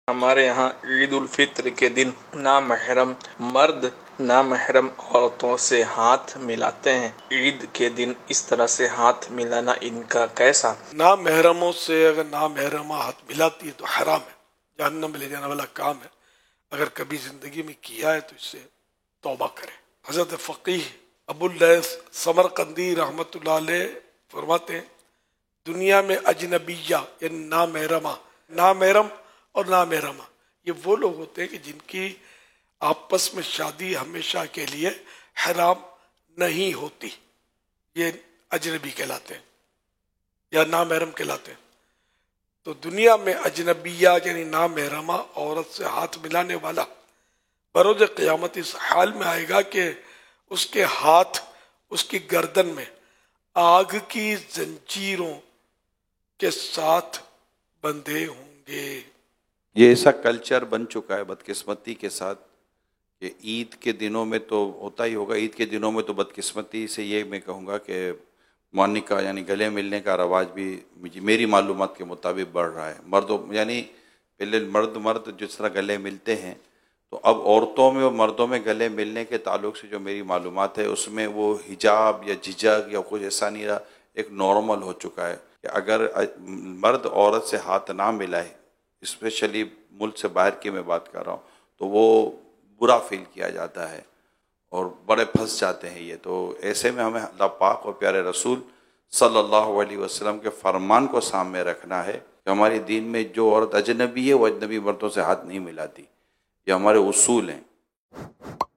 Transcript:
ہمارے یہاں عید الفطر کے دن نامحرم مرد نامحرم عورتوں سے ہاتھ ملاتے ہیں۔ عید کے دن اس طرح سے ہاتھ ملانا ان کا کیسا؟ نامحرموں سے اگر نامحرمہ ہاتھ ملاتی ہے تو حرام ہے، جہنم میں لے جانے والا کام ہے۔ اگر کبھی زندگی میں کیا ہے تو اس سے توبہ کرے۔ حضرت فقیہ ابو اللیث سمرقندی رحمۃ اللہ علیہ فرماتے ہیں دنیا میں اجنبیہ یعنی نامحرم اور نامحرمہ یہ وہ لوگ ہوتے ہیں کہ جن کی آپس میں شادی ہمیشہ کے لیے حرام نہیں ہوتی، یہ اجنبی کہلاتے ہیں یا نامحرم کہلاتے ہیں۔ تو دنیا میں اجنبیہ یعنی نامحرمہ عورت سے ہاتھ ملانے والا بروز قیامت اس حال میں آئے گا کہ اس کے ہاتھ اس کی گردن میں آگ کی زنجیروں کے ساتھ بندھے ہوں گے۔ یہ ایسا کلچر بن چکا ہے بدقسمتی کے ساتھ کہ عید کے دنوں میں تو ہوتا ہی ہوگا۔ عید کے دنوں میں تو بدقسمتی سے یہ میں کہوں گا کہ مونکا یعنی گلے ملنے کا رواج بھی میری معلومات کے مطابق بڑھ رہا ہے۔ مردوں یعنی پہلے مرد جس طرح گلے ملتے ہیں تو اب عورتوں میں اور مردوں میں گلے ملنے کے تعلق سے جو میری معلومات ہے اس میں وہ حجاب یا جھجک یا کچھ ایسا نہیں رہا، ایک نارمل ہو چکا ہے کہ اگر مرد عورت سے ہاتھ نہ ملائے، اسپیشلی ملک سے باہر کی میں بات کر رہا ہوں، تو وہ برا فیل کیا جاتا ہے اور بڑے پھنس جاتے ہیں۔ یہ تو ایسے میں ہمیں اللہ پاک اور پیارے رسول صلی اللہ علیہ وسلم کے فرمان کو سامنے رکھنا ہے کہ ہمارے دین میں جو عورت اجنبی ہے وہ اجنبی مردوں سے ہاتھ نہیں ملاتی، یہ ہمارے اصول ہیں۔